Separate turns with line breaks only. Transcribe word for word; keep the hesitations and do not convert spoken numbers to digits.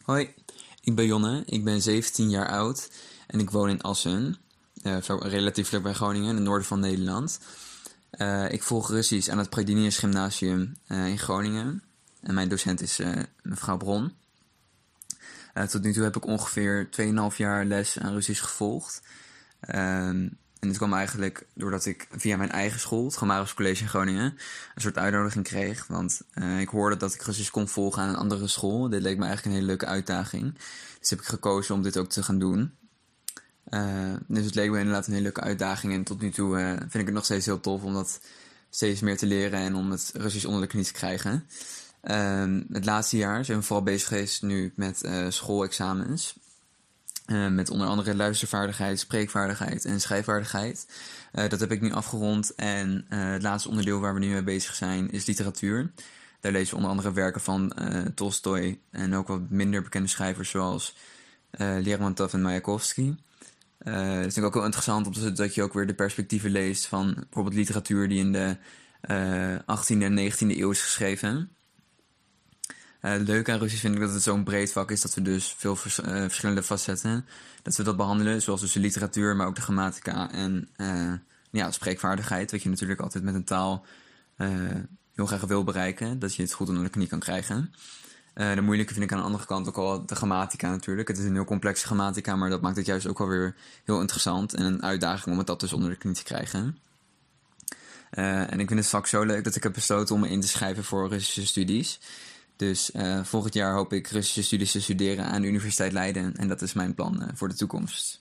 Hoi, ik ben Jonne, ik ben zeventien jaar oud en ik woon in Assen, uh, relatief vlak bij Groningen, in het noorden van Nederland. Uh, ik volg Russisch aan het Praedinius Gymnasium uh, in Groningen en mijn docent is uh, mevrouw Bron. Uh, tot nu toe heb ik ongeveer twee komma vijf jaar les aan Russisch gevolgd. Um, en dit kwam eigenlijk doordat ik via mijn eigen school, het Gomarus College in Groningen, een soort uitnodiging kreeg. Want uh, ik hoorde dat ik Russisch kon volgen aan een andere school. Dit leek me eigenlijk een hele leuke uitdaging. Dus heb ik gekozen om dit ook te gaan doen. Uh, dus het leek me inderdaad een hele leuke uitdaging. En tot nu toe uh, vind ik het nog steeds heel tof om dat steeds meer te leren en om het Russisch onder de knie te krijgen. Uh, het laatste jaar zijn we vooral bezig geweest nu met uh, schoolexamens. Uh, met onder andere luistervaardigheid, spreekvaardigheid en schrijfvaardigheid. Uh, dat heb ik nu afgerond en uh, het laatste onderdeel waar we nu mee bezig zijn is literatuur. Daar lezen we onder andere werken van uh, Tolstoj en ook wat minder bekende schrijvers zoals uh, Lermontov en Mayakovsky. Uh, dat vind ik ook wel interessant omdat dat je ook weer de perspectieven leest van bijvoorbeeld literatuur die in de uh, achttiende en negentiende eeuw is geschreven. Uh, het leuke aan Russisch vind ik dat het zo'n breed vak is dat we dus veel vers- uh, verschillende facetten, dat we dat behandelen, zoals dus de literatuur, maar ook de grammatica en uh, ja, spreekvaardigheid, wat je natuurlijk altijd met een taal uh, heel graag wil bereiken, dat je het goed onder de knie kan krijgen. Uh, de moeilijke vind ik aan de andere kant ook al de grammatica natuurlijk. Het is een heel complexe grammatica, maar dat maakt het juist ook wel weer heel interessant en een uitdaging om het dat dus onder de knie te krijgen. Uh, en ik vind het vak zo leuk dat ik heb besloten om me in te schrijven voor Russische studies. Dus uh, volgend jaar hoop ik Russische studies te studeren aan de Universiteit Leiden. En dat is mijn plan uh, voor de toekomst.